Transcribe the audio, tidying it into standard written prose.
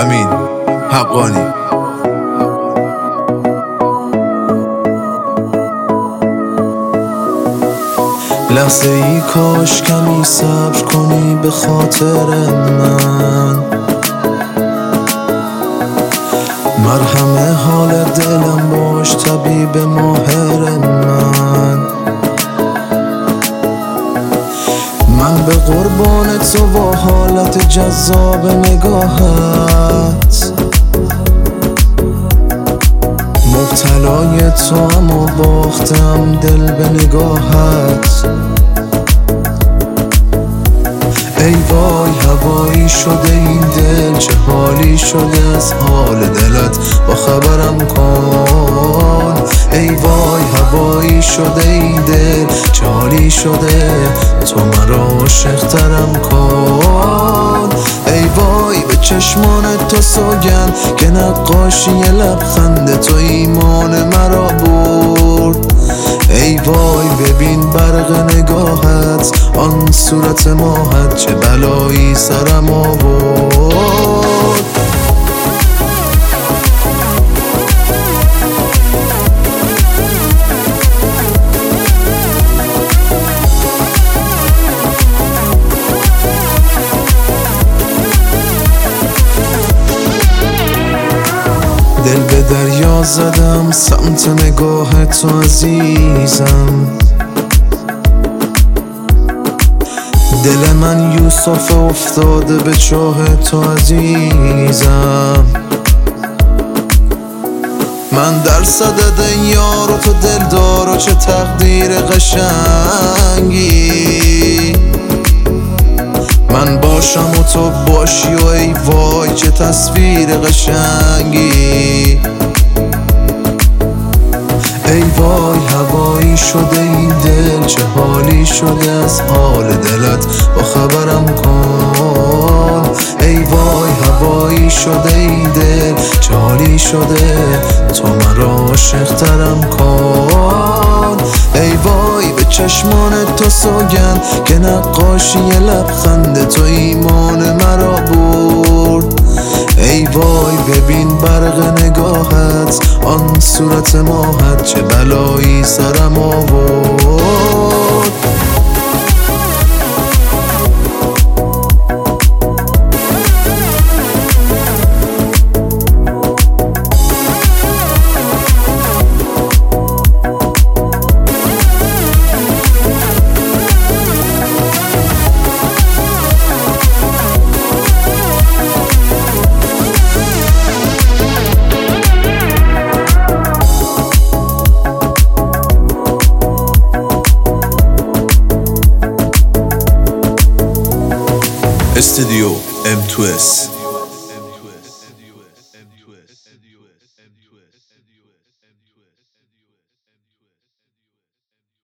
امین حقانی. لحظه ای کاش کمی صبر کنی به خاطر من، مرهم حال دلم باش طبیب ماهر من به قربان تو با حالت جذاب نگاهت، مبتلای تو اما باختم دل به نگاهت. ای وای هوایی شده این دل، چه حالی شده از حال دلت با خبرم کن. ای وای هوایی شده این دل، چه حالی شده تو مرا عاشق‌ترم کن. ای وای به چشمان تو سوگند که نقاشی لبخند تو ایمان مرا برد. ای وای ببین برق نگاهت، آن صورت ماهت چه بلایی سرم آورد. دل به دریا زدم سمت نگاه تو عزیزم، دل من یوسف افتاده به چاه تو عزیزم. من در صدد یار و تو دلدار و چه تقدیر قشنگی، من باشم و تو باشی و ای وای چه تصویر قشنگی. ای وای هوایی شده این دل، چه حالی شده از حال دلت با خبرم کن. ای وای هوایی شده این دل، چه حالی شده تو مرا عاشق‌ترم کن. ای وای به چشمان تو سوگند که نقاشی لبخند تو ایمان مرا برد. ای وای ببین برق نگاهت، آن صورت ماهت چه بلایی سرم آورد. استودیو M2S.